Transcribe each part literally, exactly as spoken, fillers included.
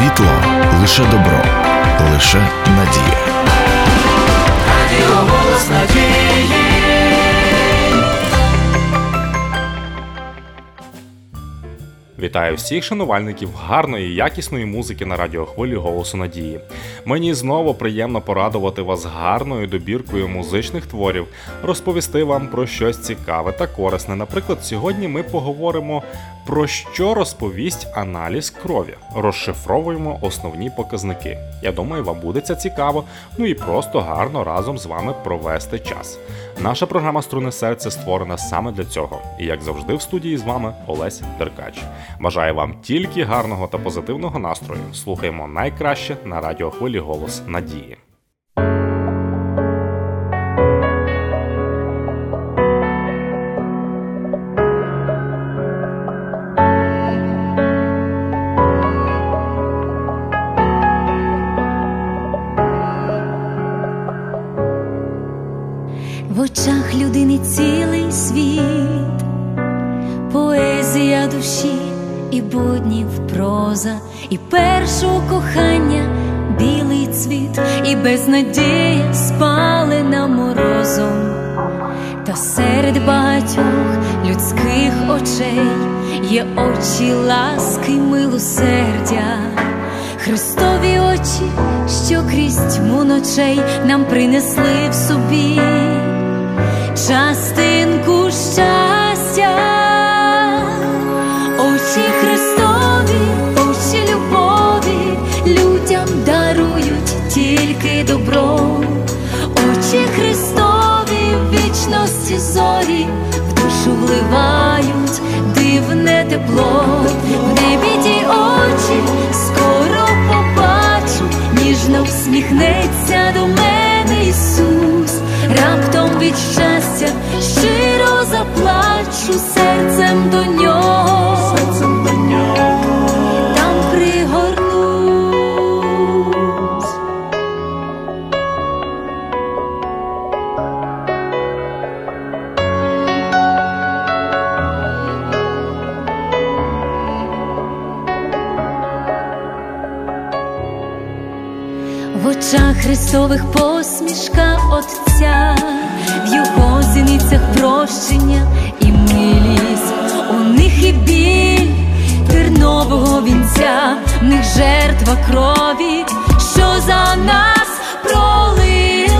світло, лише добро, лише надія. Радіо «Голос надії». Вітаю всіх шанувальників гарної і якісної музики на радіохвилі «Голосу надії». Мені знову приємно порадувати вас гарною добіркою музичних творів, розповісти вам про щось цікаве та корисне. Наприклад, сьогодні ми поговоримо про що розповість аналіз крові. Розшифровуємо основні показники. Я думаю, вам буде це цікаво, ну і просто гарно разом з вами провести час. Наша програма «Струни серця» створена саме для цього. І як завжди в студії з вами Олесь Деркач. Бажаю вам тільки гарного та позитивного настрою. Слухаємо найкраще на радіохвилі «Голос надії». В очах людини цілий світ, поезія душі і буднів проза, і першого кохання білий цвіт, і безнадія спалена морозом. Та серед багатьох людських очей є очі ласки, милосердя, Христові очі, що крізь тьму ночей нам принесли в собі частинку щастя. Очі Христові, очі любові, людям дарують тільки добро. Очі Христові, в вічності зорі, в душу вливають дивне тепло. В небі ті очі скоро побачу, ніжно всміхнеться до мене Ісус. Раптом від щастя щиро заплачу, серцем до нього, серцем до нього там пригорнусь. В очах Христових посмішка Отця, в його зіницях прощення і милість. У них і біль тернового вінця, в них жертва крові, що за нас пролилась.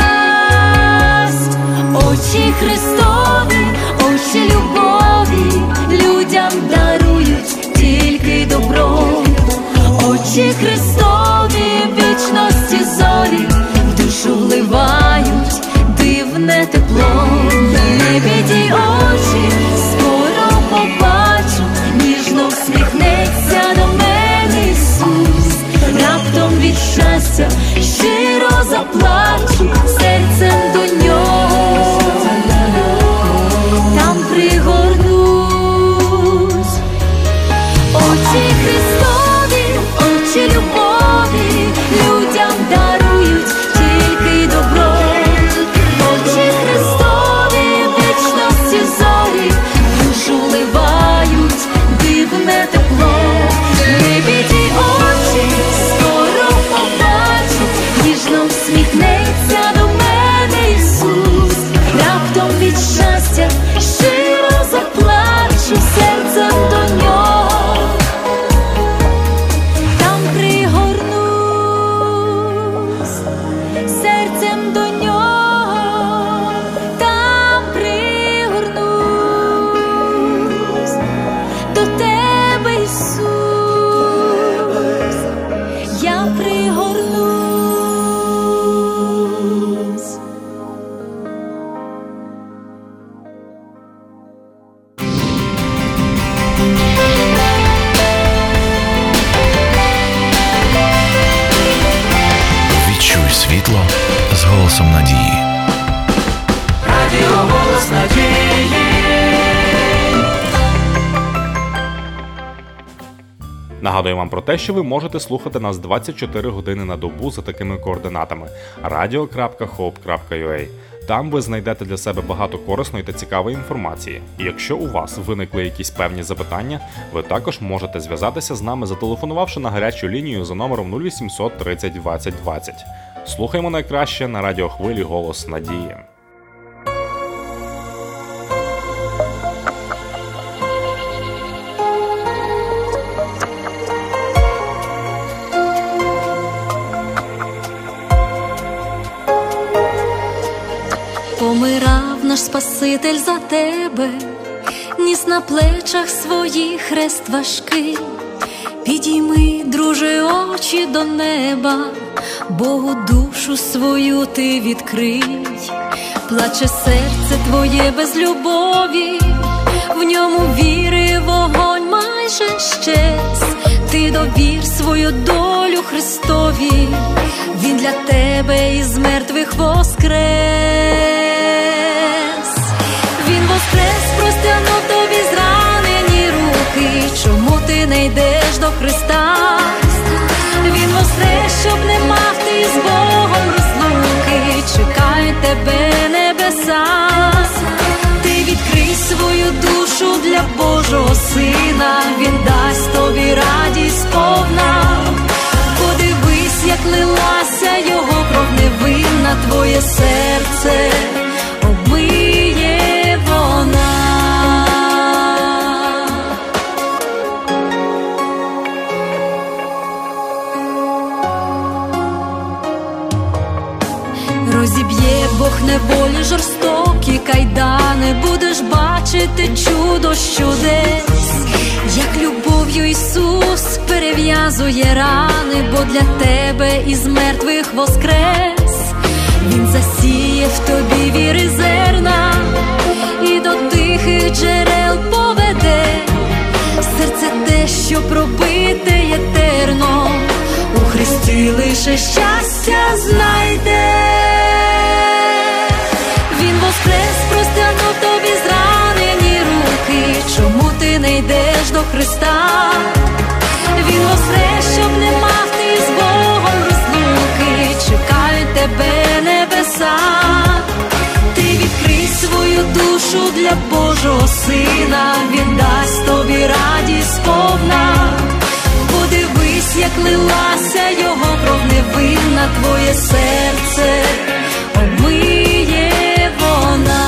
Очі Христові, очі любові, людям дарують тільки добро. Очі Христові, в вічності зорі, в душу вливають дивне тепло. В небі ті очі скоро побачу, ніжно всміхнеться до мене Ісус. Раптом від щастя щиро заплачу, серцем до нього там пригорнусь. Очі Христові, очі любові, людям дарують тільки добро. Очі Христові, в вічності зорі, в душу вливають дивне тепло. В небі ті очі скоро побачу, ніжно всміхнеться до мене Ісус. Раптом від щастя щиро заплачу, серцем до нього там пригорнусь, серцем до нього там пригорнусь, до тебе, Ісус, я пригорнусь. Відчуй світло з голосом надії. Радіо «Голос надії». Нагадую вам про те, що ви можете слухати нас двадцять чотири години на добу за такими координатами радіо крапка хоуп крапка ю а. Там ви знайдете для себе багато корисної та цікавої інформації. І якщо у вас виникли якісь певні запитання, ви також можете зв'язатися з нами, зателефонувавши на гарячу лінію за номером нуль вісімсот тридцять двадцять двадцять. Слухаємо найкраще на радіохвилі «Голос надії». Помирав наш Спаситель за тебе, ніс на плечах своїх хрест важкий. Підійми, друже, очі до неба, Богу душу свою ти відкрий. Плаче серце твоє без любові, в ньому віри вогонь майже щез. Ти довір свою долю Христові, Він для тебе із мертвих воскрес. Він воскрес, простягнув тобі зранені руки. Чому ти не йдеш до Христа? Він воскрес, щоб не мав ти з Богом розлуки. Чекають тебе небеса. Ти відкрий свою душу для Божого Сина. Він дасть тобі радість повна. Подивись, як лилася його кров невинна, твоє серце обмиє вона. Розіб'є Бог неволі жорстокі кайдани, будеш бачити чудо чудес, як любов'ю Ісус перев'язує рани, бо для тебе із мертвих воскрес. Він засіє в тобі віри зерна і до тихих джерел поведе. Серце те, що пробите єтерно, у Христі лише щастя знайде. Він воскрес, простягнув тобі зранені руки. Чому ти не йдеш до Христа? Він воскрес, щоб не мав ти з Богом розлуки. Чекають тебе небеса. Ти відкрий свою душу для Божого Сина. Він дасть тобі радість повна. Подивись, як лилася його кров невинна, твоє серце обмиє вона.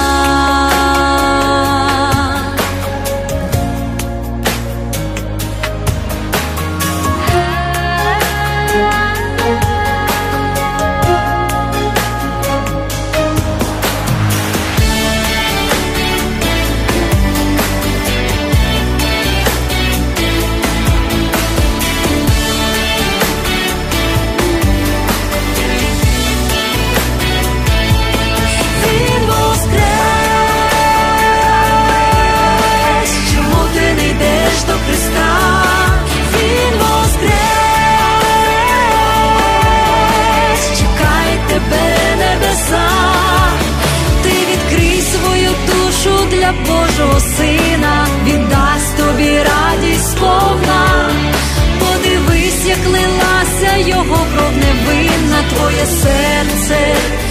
Божого Сина, Він дасть тобі радість повна. Подивись, як лилася його кров невинна, твоє серце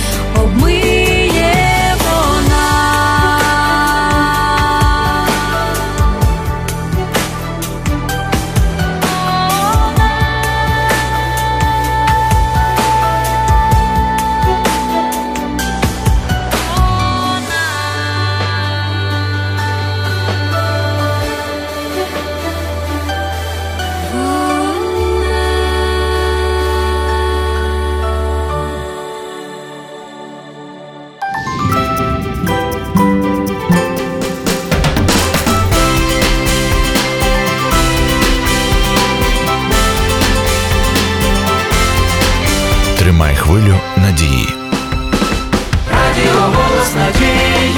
обмиє вона. Тримай хвилю надії. Радіо «Голос надії».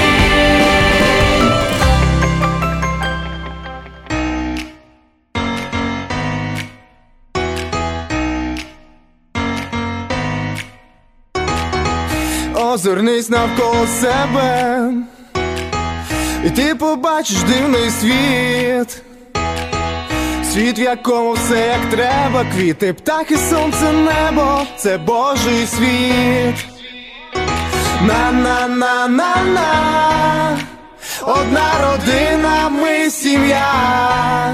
Озирнись навколо себе, і ти побачиш дивний світ. Світ, в якому все як треба, квіти, птахи, сонце, небо, це Божий світ. На-на-на-на-на, одна родина, ми сім'я.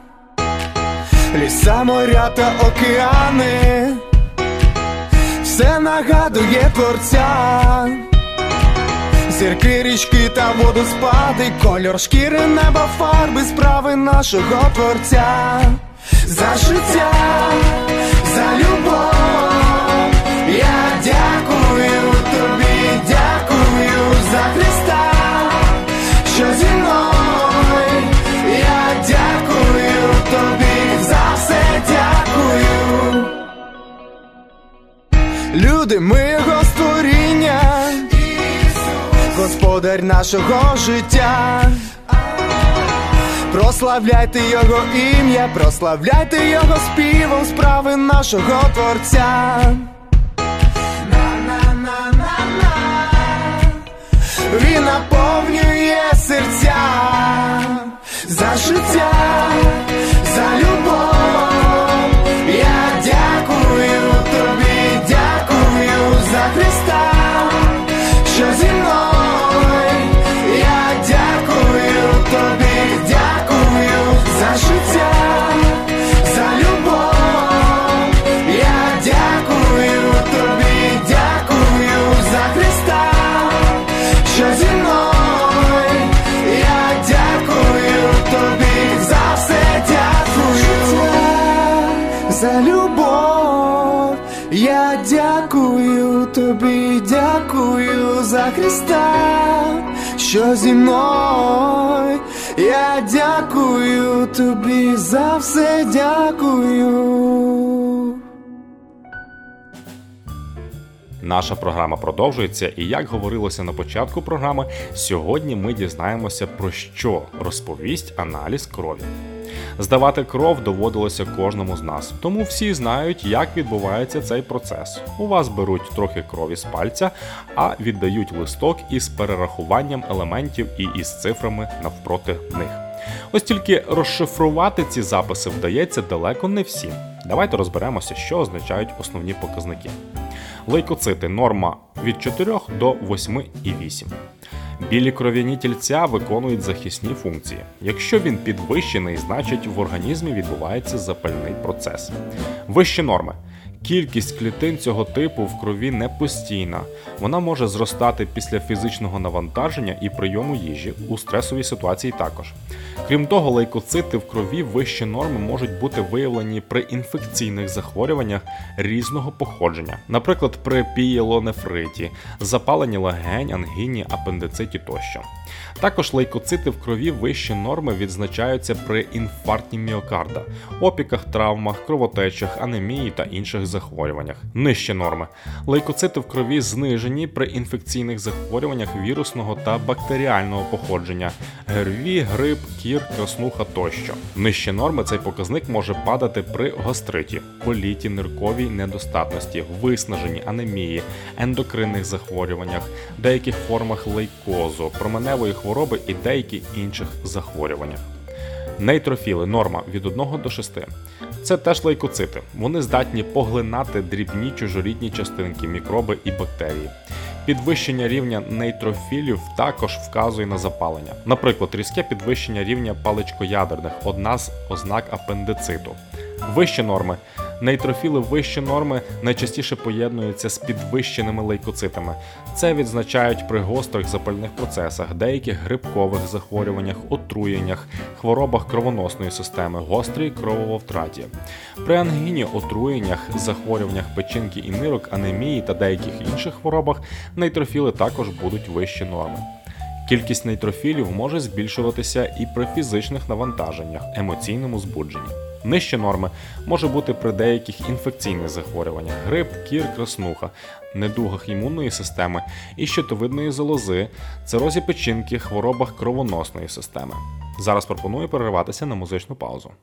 Ліса, моря та океани, все нагадує творця. Зірки, річки та водоспади, кольор шкіри, неба, фарби, справи нашого творця. За життя, за любов, я дякую тобі, дякую за Христа, що зі мною. Я дякую тобі, за все дякую. Люди, ми його створіння, Господар нашого життя. Прославляйте його ім'я, прославляйте його співом, справи нашого творця. На-на-на-на-на, він наповнює серця. За життя, за любов, я дякую тобі, дякую за Христа, що зі мною. Я дякую тобі, дякую за життя, за любов. Я дякую тобі, дякую за Христа, що зі мною. Я дякую тобі, за все дякую. За любов. Я дякую тобі, дякую за Христа, що зі мною. Я дякую тобі, за все дякую. Наша програма продовжується, і як говорилося на початку програми, сьогодні ми дізнаємося, про що розповість аналіз крові. Здавати кров доводилося кожному з нас, тому всі знають, як відбувається цей процес. У вас беруть трохи крові з пальця, а віддають листок із перерахуванням елементів і із цифрами навпроти них. Ось тільки розшифрувати ці записи вдається далеко не всім. Давайте розберемося, що означають основні показники. Лейкоцити – норма від чотирьох до восьми і вісім. Білі кров'яні тільця виконують захисні функції. Якщо він підвищений, значить в організмі відбувається запальний процес. Вищі норми. Кількість клітин цього типу в крові не постійна. Вона може зростати після фізичного навантаження і прийому їжі, у стресовій ситуації також. Крім того, лейкоцити в крові вищі норми можуть бути виявлені при інфекційних захворюваннях різного походження, наприклад, при пієлонефриті, запаленні легень, ангіні, апендициті тощо. Також лейкоцити в крові вищі норми відзначаються при інфаркті міокарда, опіках, травмах, кровотечах, анемії та інших захворюваннях. Нижчі норми. Лейкоцити в крові знижені при інфекційних захворюваннях вірусного та бактеріального походження – ГРВІ, грип, кір, краснуха тощо. Нижчі норми цей показник може падати при гастриті, коліті, нирковій недостатності, виснаженні, анемії, ендокринних захворюваннях, деяких формах лейкозу, променевої хвороби і деяких інших захворюваннях. Нейтрофіли – норма від одного до шести. Це теж лейкоцити. Вони здатні поглинати дрібні чужорідні частинки, мікроби і бактерії. Підвищення рівня нейтрофілів також вказує на запалення. Наприклад, різке підвищення рівня паличкоядерних – одна з ознак апендициту. Вищі норми. Нейтрофіли вищі норми найчастіше поєднуються з підвищеними лейкоцитами. Це відзначають при гострих запальних процесах, деяких грибкових захворюваннях, отруєннях, хворобах кровоносної системи, гострій крововтраті. При ангіні, отруєннях, захворюваннях печінки і нирок, анемії та деяких інших хворобах нейтрофіли також будуть вищі норми. Кількість нейтрофілів може збільшуватися і при фізичних навантаженнях, емоційному збудженні. Нижчі норми може бути при деяких інфекційних захворюваннях – грип, кір, краснуха, недугах імунної системи і щитовидної залози, цирозі печінки, хворобах кровоносної системи. Зараз пропоную перерватися на музичну паузу.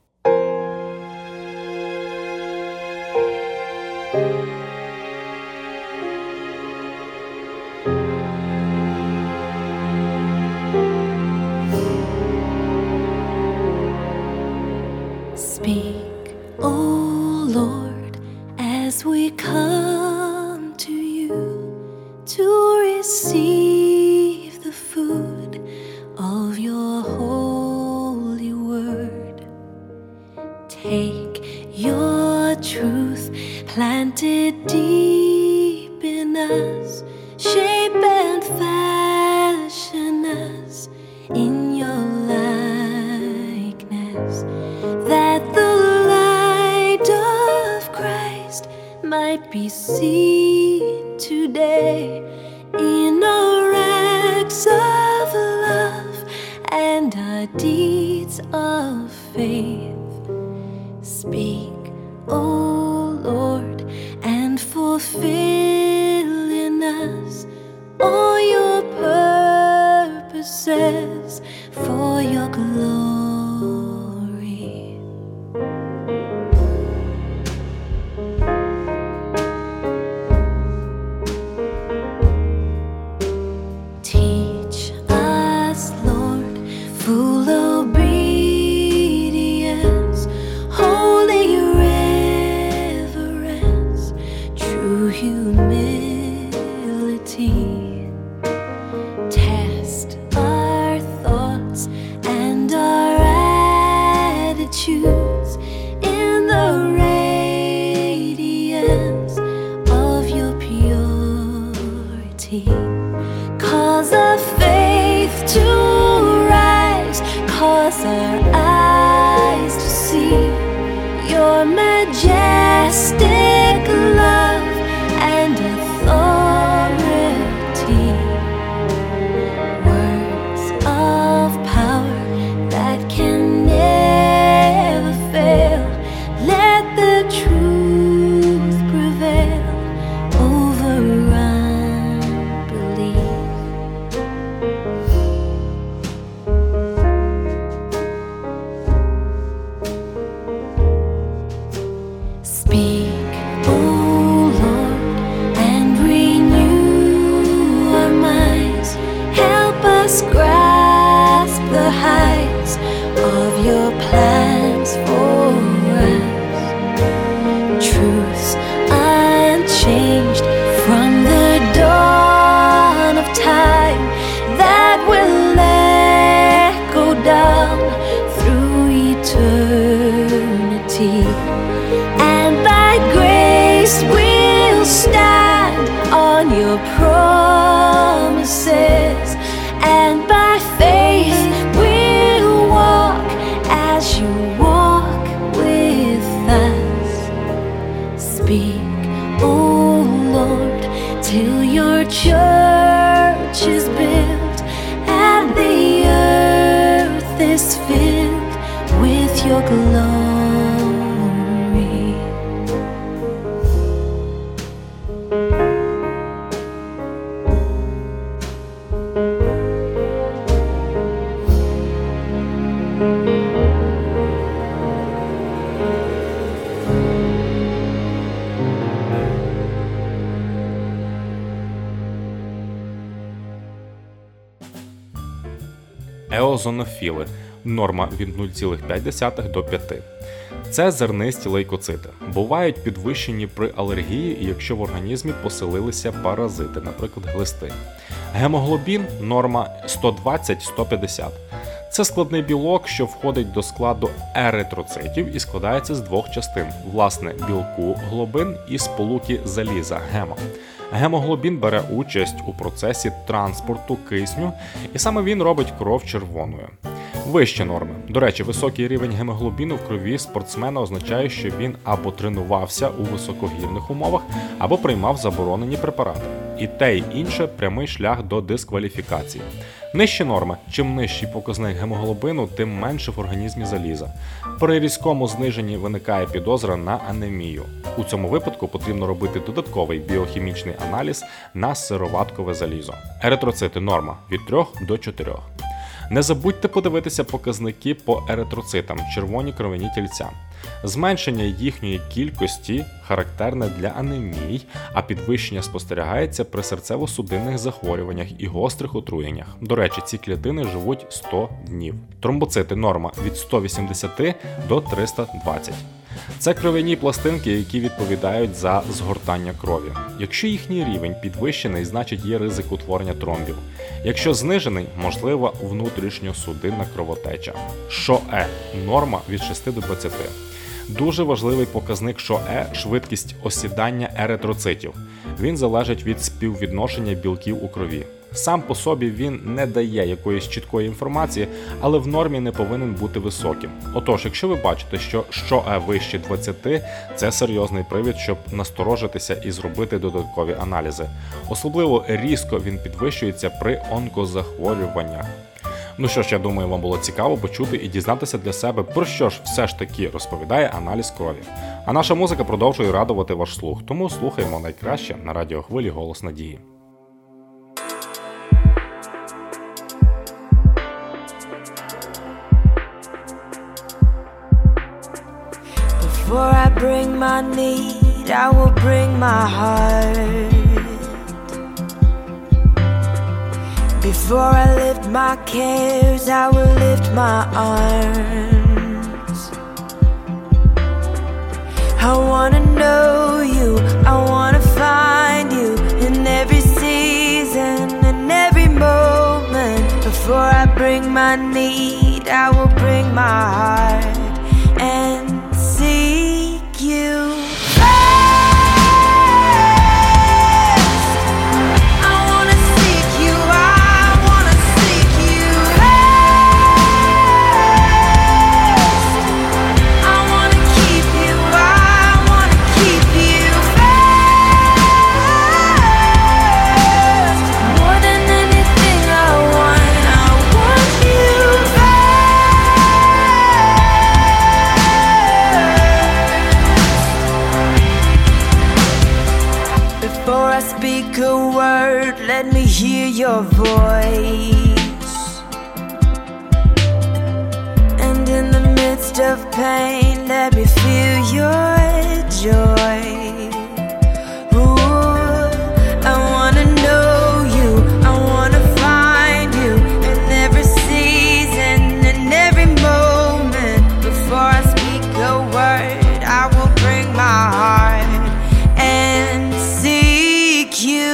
Speak, O Lord, as we come to you to receive Take your truth, plant it deep in us, shape and fashion us in your likeness, that the light of Christ might be seen today in our acts of love and our deeds of faith. Speak, O Lord, and fulfill in us all your purposes for your glory. Teach us, Lord, full obedience, holy reverence, true humility. Test our thoughts and our attitudes in the radiance of your purity. Cause our faith to rise, cause our eyes to see your majestic love and authority. Words of power that can never fail. Let the truth prevail over unbelief. Speak, O Lord, and renew our minds. Help us grasp the heights of your plans for us. Truths unchanged from the dawn of time that will echo down through eternity. And by grace we'll stand on your promises, and by faith we'll walk as you walk with us. Speak, O Lord, till your church is built and the earth is filled with your glory. Еозонофіли. Норма від нуль цілих п'ять десятих до п'яти. Це зернисті лейкоцити. Бувають підвищені при алергії і якщо в організмі поселилися паразити, наприклад, глисти. Гемоглобін – норма сто двадцять - сто п'ятдесят. Це складний білок, що входить до складу еритроцитів і складається з двох частин – власне білку глобин і сполуки заліза гемо. Гемоглобін бере участь у процесі транспорту кисню, і саме він робить кров червоною. Вищі норми. До речі, високий рівень гемоглобіну в крові спортсмена означає, що він або тренувався у високогірних умовах, або приймав заборонені препарати. І те, й інше – прямий шлях до дискваліфікації. Нижчі норми. Чим нижчий показник гемоглобіну, тим менше в організмі заліза. При різкому зниженні виникає підозра на анемію. У цьому випадку потрібно робити додатковий біохімічний аналіз на сироваткове залізо. Еритроцити – норма від трьох до чотирьох. Не забудьте подивитися показники по еритроцитам – червоні кровяні тільця. Зменшення їхньої кількості характерне для анемій, а підвищення спостерігається при серцево-судинних захворюваннях і гострих отруєннях. До речі, ці клітини живуть сто днів. Тромбоцити – норма від сто вісімдесят до триста двадцять. Це кров'яні пластинки, які відповідають за згортання крові. Якщо їхній рівень підвищений, значить є ризик утворення тромбів. Якщо знижений, можлива внутрішньосудинна кровотеча. ШОЕ – норма від шести до двадцяти. Дуже важливий показник ШОЕ – швидкість осідання еритроцитів. Він залежить від співвідношення білків у крові. Сам по собі він не дає якоїсь чіткої інформації, але в нормі не повинен бути високим. Отож, якщо ви бачите, що ШОЕ вище двадцяти, це серйозний привід, щоб насторожитися і зробити додаткові аналізи. Особливо різко він підвищується при онкозахворюваннях. Ну що ж, я думаю, вам було цікаво почути і дізнатися для себе, про що ж все ж таки розповідає аналіз крові. А наша музика продовжує радувати ваш слух, тому слухаємо найкраще на радіохвилі «Голос Надії». Before I bring my need, I will bring my heart. Before I lift my cares, I will lift my arms. I wanna know you, I wanna find you in every season, in every moment. Before I bring my need, I will bring my heart and seek you. Speak a word, let me hear your voice. And in the midst of pain, let me feel your joy. Ooh, I wanna know you, I wanna find you in every season, in every moment. Before I speak a word, I will bring my heart and seek you.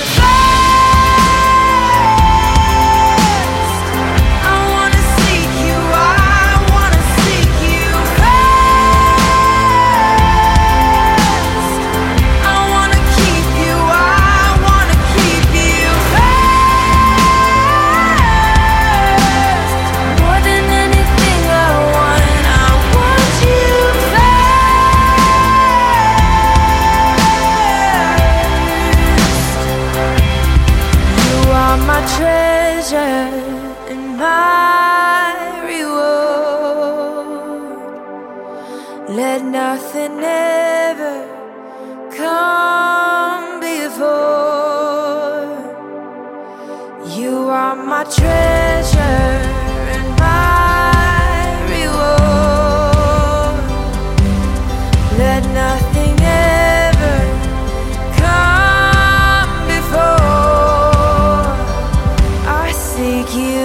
Let nothing ever come before. You are my treasure and my reward. Let nothing ever come before. I seek you.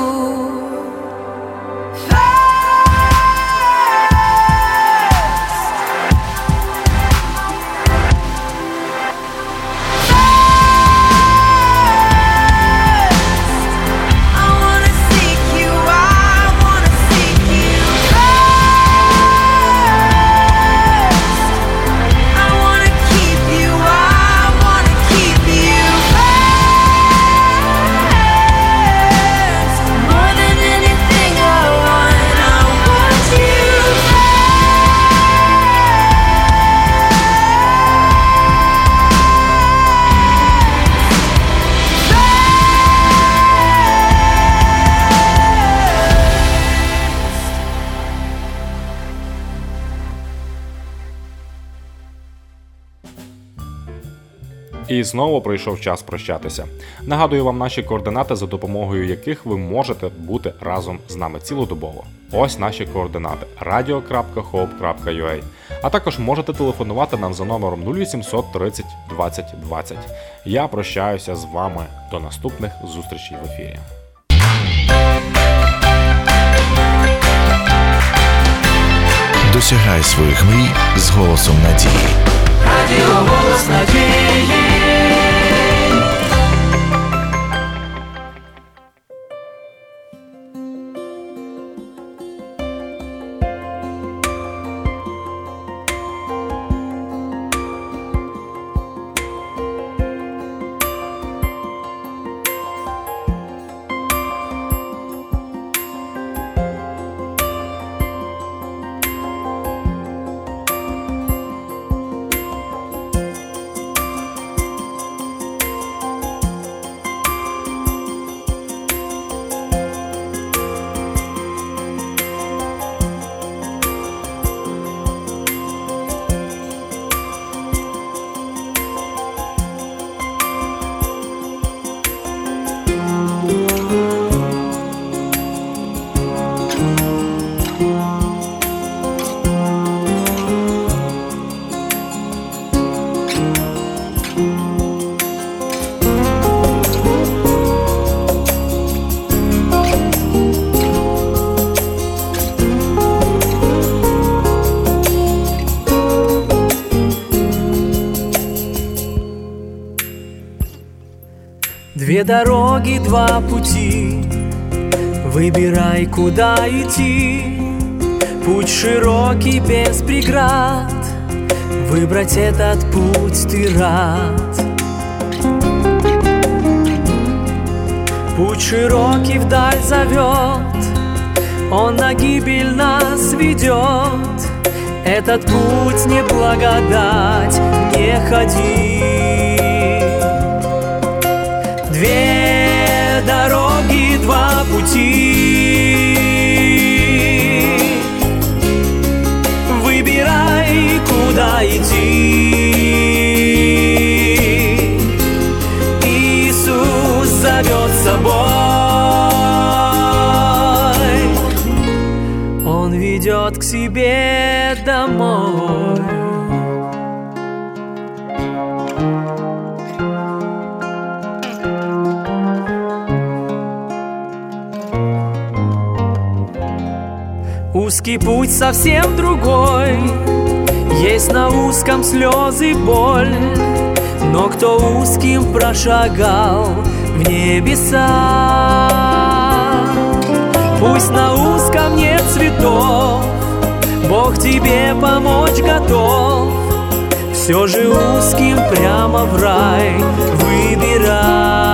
І знову прийшов час прощатися. Нагадую вам наші координати, за допомогою яких ви можете бути разом з нами цілодобово. Ось наші координати – radio крапка hope крапка ua. А також можете телефонувати нам за номером нуль вісімсот тридцять двадцять двадцять. Я прощаюся з вами до наступних зустрічей в ефірі. Досягай своїх мрій з голосом надії. Радіо «Голос Надії». Две дороги, два пути, выбирай, куда идти. Путь широкий, без преград, выбрать этот путь ты рад. Путь широкий вдаль зовет, он на гибель нас ведет. Этот путь не благодать, не ходи. Две дороги, два пути, выбирай, куда идти. Иисус зовет с собой, Он ведет к себе домой. Узкий путь совсем другой, есть на узком слезы, боль. Но кто узким прошагал в небеса, пусть на узком нет цветов, Бог тебе помочь готов. Все же узким прямо в рай выбирай.